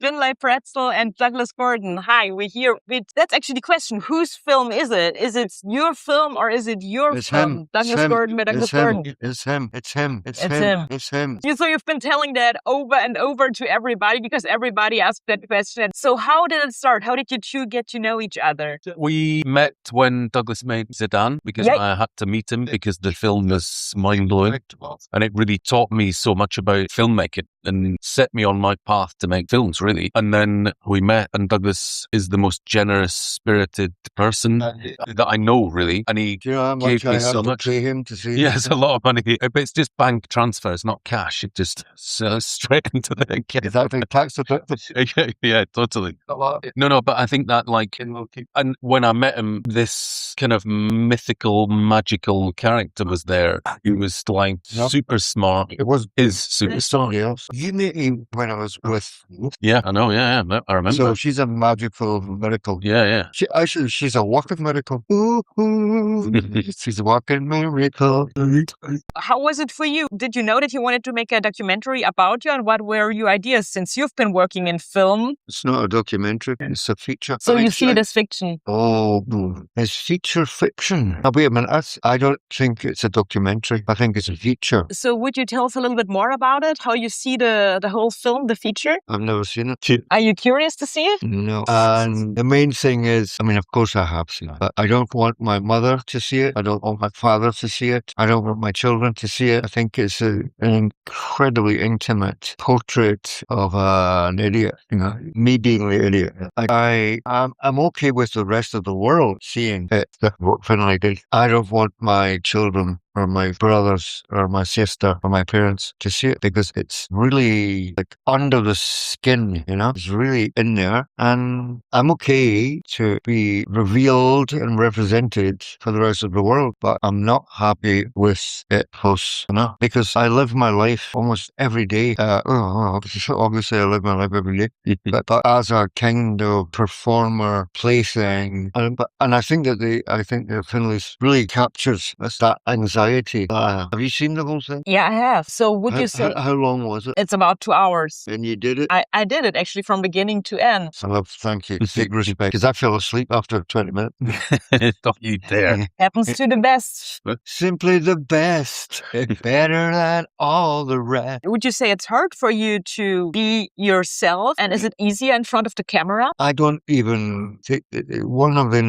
Finlay Pretzel and Douglas Gordon. Hi, we're here. That's actually the question. Whose film is it? Is it your film or is it your It's film? him. Douglas Gordon by Douglas Gordon. It's him. It's him. It's It's him. him. It's him. So you've been telling that over and over to everybody because everybody asked that question. So how did it start? How did you two get to know each other? We met when Douglas made Zidane because I had to meet him because the film was mind-blowing and it really taught me so much about filmmaking and set me on my path to make films, really. And then we met, and Douglas is the most generous-spirited person that I know, really. And he Do you know how gave much I me so have to much. pay him to see? Yeah, it's a lot of money, but it's just bank transfers, not cash. It just straight into the account. Is that the tax deducted? Yeah, totally. No, but I think that and when I met him, this kind of mythical, magical character was there. He was like super smart. It was Super smart. somebody else. You met him when I was with. Yeah, I know. Yeah, I remember. So she's a magical miracle. Yeah. She's a walking miracle. Ooh, she's a walking miracle. How was it for you? Did you know that you wanted to make a documentary about you, and what were your ideas since you've been working in film? It's not a documentary. It's a feature. So you see it as fiction? Oh, it's feature fiction. Now, wait a minute. I don't think it's a documentary. I think it's a feature. So would you tell us a little bit more about it? How you see the whole film, the feature? I've never seen it. Are you curious to see it? No. And the main thing is, I mean, of course I have seen it, but I don't want my mother to see it. I don't want my father to see it. I don't want my children to see it. I think it's an incredibly intimate portrait of an idiot, me being the idiot. I'm okay with the rest of the world seeing it, what Finlay did. I don't want my children or my brothers or my sister or my parents to see it because it's really like under the skin, it's really in there. And I'm okay to be revealed and represented for the rest of the world, but I'm not happy with it close enough because I live my life almost every day. Obviously I live my life every day, but as a kind of performer plaything. And I think that Finlay's really captures that anxiety. Have you seen the whole thing? Yeah, I have. So would you say... How long was it? It's about 2 hours. And you did it? I did it actually from beginning to end. Thank you. Big respect. Because I fell asleep after 20 minutes. Don't you dare. Happens to the best. Simply the best. Better than all the rest. Would you say it's hard for you to be yourself? And is it easier in front of the camera? I don't even think one of the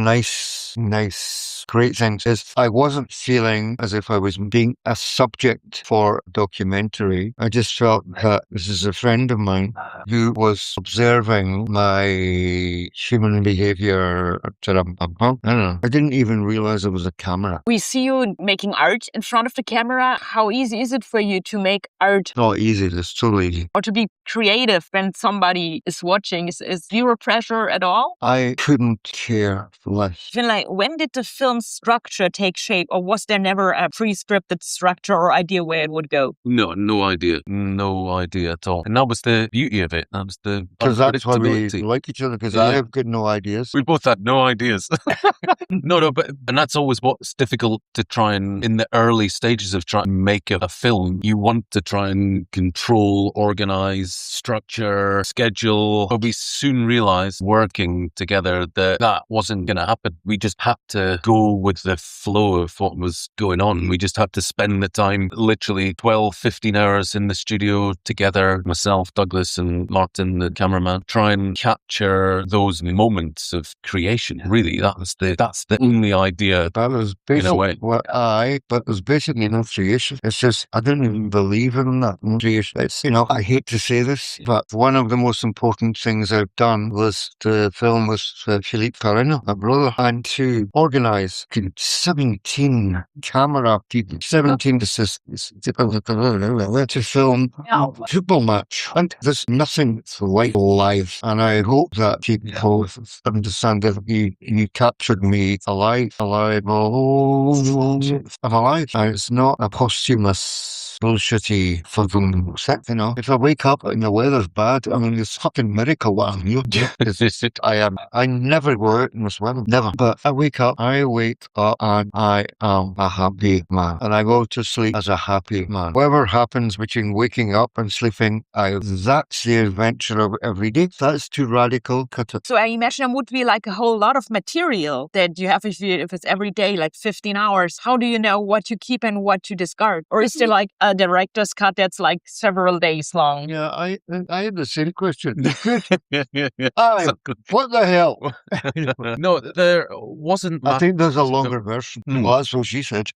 great things is I wasn't feeling as if I was being a subject for a documentary. I just felt that this is a friend of mine who was observing my human behavior. I don't know. I didn't even realize it was a camera. We see you making art in front of the camera. How easy is it for you to make art? Not easy. It's totally easy. Or to be creative when somebody is watching? Is zero pressure at all? I couldn't care less. Finlay, when did the film structure take shape, or was there never a pre-scripted structure or idea where it would go? No idea. No idea at all. And that was the beauty of it. That was the because that's why we unpredictability. like each other, because I have got no ideas. We both had no ideas. And that's always what's difficult to try and, in the early stages of trying to make a film, you want to try and control, organize, structure, schedule. But we soon realized working together that wasn't going to happen. We just had to go with the flow of what was going on. We just had to spend the time, literally 12, 15 hours in the studio together, myself, Douglas and Martin, the cameraman, try and capture those moments of creation. Really, that's the only idea. That was basically but it was basically no creation. It's just, I didn't even believe in that creation. It's, I hate to say this, but one of the most important things I've done was the film with Philippe Farina, my brother, and to organize 17 camera people, 17 assistants to film a football match. And there's nothing like live. And I hope that people understand that you captured me alive. I'm alive. And it's not a posthumous bullshitty fucking set, you know. If I wake up and the weather's bad, I mean, it's fucking miracle what I'm here. I never go out in this weather, never. But I wake up and I am a happy man. And I go to sleep as a happy man. Whatever happens between waking up and sleeping, that's the adventure of every day. That's too radical. Cut it. So I imagine it would be like a whole lot of material that you have if it's every day, like 15 hours. How do you know what to keep and what to discard? Or is there like a director's cut that's like several days long? Yeah, I had the same question. So- What the hell? no, there wasn't. I think there's a longer version. Hmm. Well, that's what she said.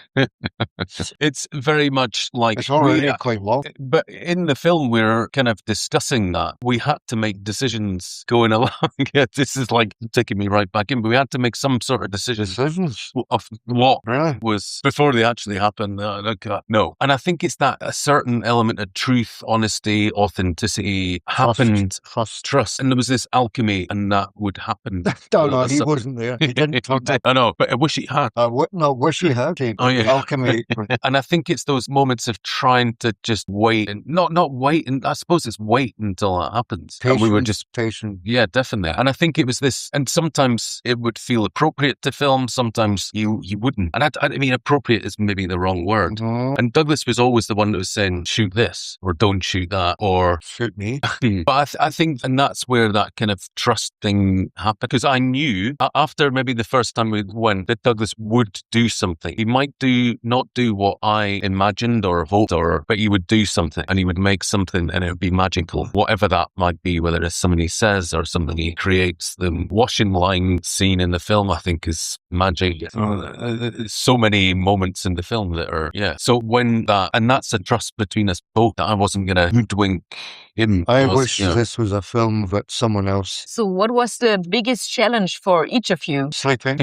It's very much like It's already quite long. But in the film, we're kind of discussing that. We had to make decisions going along. Yeah, this is like taking me right back in, but we had to make some sort of decisions of what Really? was before they actually happened. No. And I think it's that a certain element of truth, honesty, authenticity happened. Trust. And there was this alchemy, and that would happen. No, he wasn't there. He didn't talk to I know, but I wish he had. wish he had. Oh, yeah. Alchemy. And I think it's those moments of trying to just wait and not wait. And I suppose it's wait until that happens. And we were just patient. Yeah, definitely. And I think it was this, and sometimes it would feel appropriate to film, sometimes you wouldn't. And I mean, appropriate is maybe the wrong word. No, And Douglas was always the one that was saying, shoot this, or don't shoot that, or... shoot me. But I think, and that's where that kind of trust thing happened. Because I knew, after maybe the first time we went, that Douglas would do something. He might not do what I imagined or hoped, but he would do something, and he would make something, and it would be magical. Whatever that might be, whether it's something he says or something he creates. The washing line scene in the film, I think, is magic. So many moments in the film that are, yeah. So when that, and that's a trust between us both, that I wasn't going to hoodwink him. I wish this was a film that someone else. So what was the biggest challenge for each of you? Sleeping,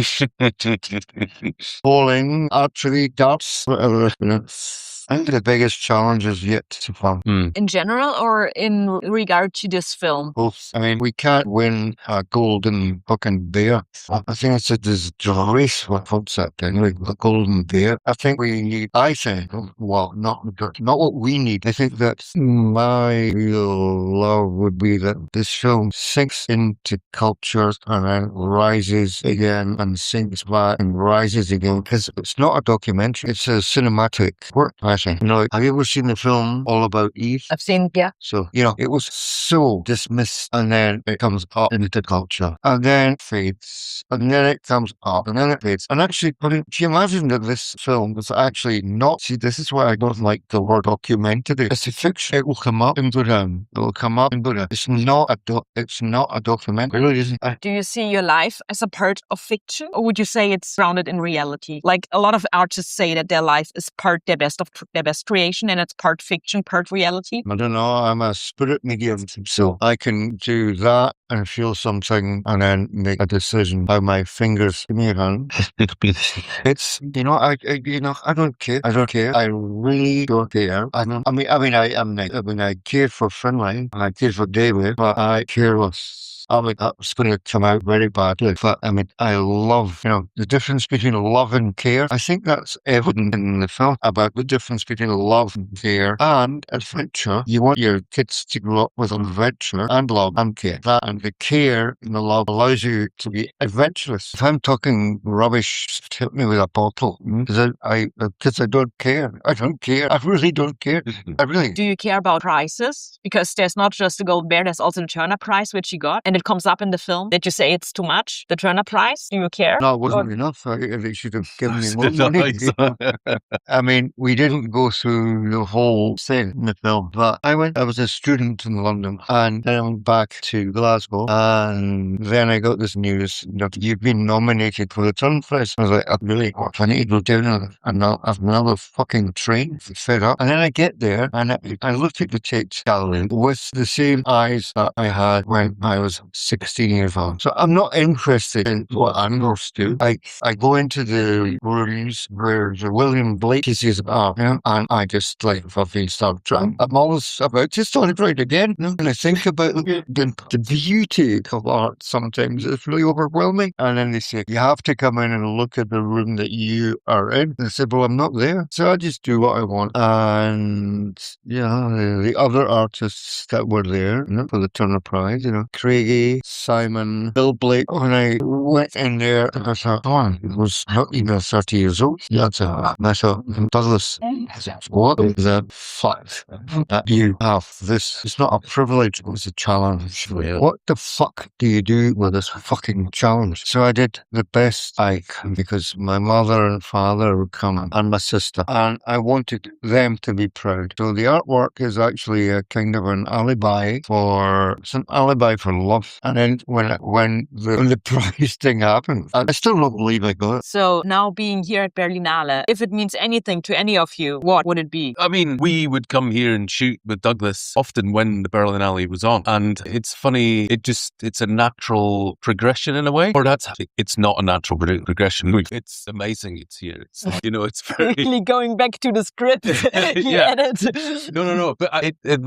bowling, archery, darts, whatever. You know. I think the biggest challenge is yet to come. In general or in regard to this film? Both. I mean, we can't win a golden fucking bear. I think it's a disgrace what folks that anyway, a golden bear. I think we need, well, not what we need. I think that my real love would be that this film sinks into culture and then rises again and sinks back and rises again. Because it's not a documentary, it's a cinematic work. You know, have you ever seen the film All About Eve? I've seen, yeah. So, you know, it was so dismissed, and then it comes up into culture, and then it fades, and then it comes up, and then it fades. And actually, can you imagine that this film was actually not, see, this is why I don't like the word documentary. It's a fiction. It will come up and go down. It will come up and go down. It's not a documentary. It really isn't. Do you see your life as a part of fiction, or would you say it's grounded in reality? Like a lot of artists say that their life is part their best creation, and it's part fiction, part reality. I don't know. I'm a spirit medium, so I can do that and feel something, and then make a decision. How my fingers give me a hand. It's I don't care. I don't care. I really don't care. I care for Finlay and I care for David, but I care less. I mean, that's going to come out very badly. But I mean, I love, the difference between love and care. I think that's evident in the film about the difference between love and care and adventure. You want your kids to grow up with adventure and love and care. That and the care and the love allows you to be adventurous. If I'm talking rubbish, hit me with a bottle. Because I don't care. I don't care. I really don't care. I really. Do you care about prizes? Because there's not just the Golden Bear, there's also the Turner Prize, which you got. And it comes up in the film. Did you say it's too much? The Turner Prize? Do you care? No, it wasn't enough. They should have given me more money. I mean, we didn't go through the whole thing in the film, but I was a student in London, and then I went back to Glasgow, and then I got this news that you've been nominated for the Turner Prize. I was like, really? What? I need to go down another fucking train, fed up. And then I get there, and I looked at the ticket gallery with the same eyes that I had when I was 16 years old. So I'm not interested in what animals do. I go into the rooms where the William Blake pieces are, and I just fucking start trying. I'm always about to start right again. And I think about the view beauty of art sometimes is really overwhelming. And then they say, you have to come in and look at the room that you are in. And I said, well, I'm not there. So I just do what I want. And the other artists that were there for the Turner Prize, Craigie, Simon, Bill Blake. When I went in there, I thought, oh, he was not even 30 years old. That's a matter. Douglas, what is that fact that you have this? It's not a privilege, it's a challenge. What the fuck do you do with this fucking challenge? So I did the best I could because my mother and father were coming and my sister, and I wanted them to be proud. So the artwork is actually a kind of an alibi for love. And then when the prize thing happened, I still don't believe I got it. So now being here at Berlinale, if it means anything to any of you, what would it be? I mean, we would come here and shoot with Douglas often when the Berlinale was on. And it's funny, it's a natural progression in a way. Or it's not a natural progression. It's amazing it's here. It's, it's very... Really going back to the script. Yeah. No. But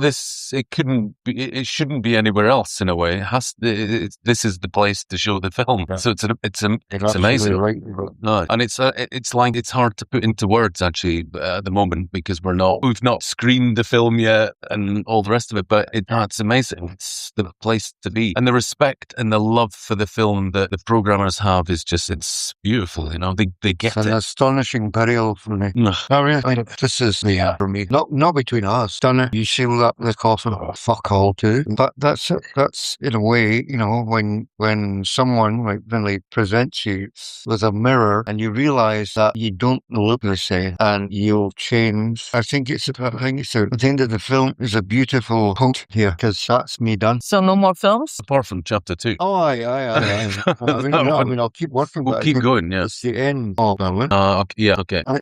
it shouldn't be anywhere else in a way. This is the place to show the film. Yeah. So it's amazing. Right. No, and it's hard to put into words actually at the moment because we've not screened the film yet and all the rest of it. But it's amazing. It's the place to be, and the respect and the love for the film that the programmers have is it's beautiful. They get an astonishing burial for me. This is for me. Not between us. Done it. You seal up the coffin. Fuck all too. But that's it. That's in a way, when someone like Finlay presents you with a mirror and you realize that you don't look the same and you'll change. I think it's at the end of the film is a beautiful quote here because that's me done. So no more films? Apart from chapter 2. Oh, aye. I mean, I'll keep working. We'll keep going, yes. It's the end of Berlin. Yeah, okay.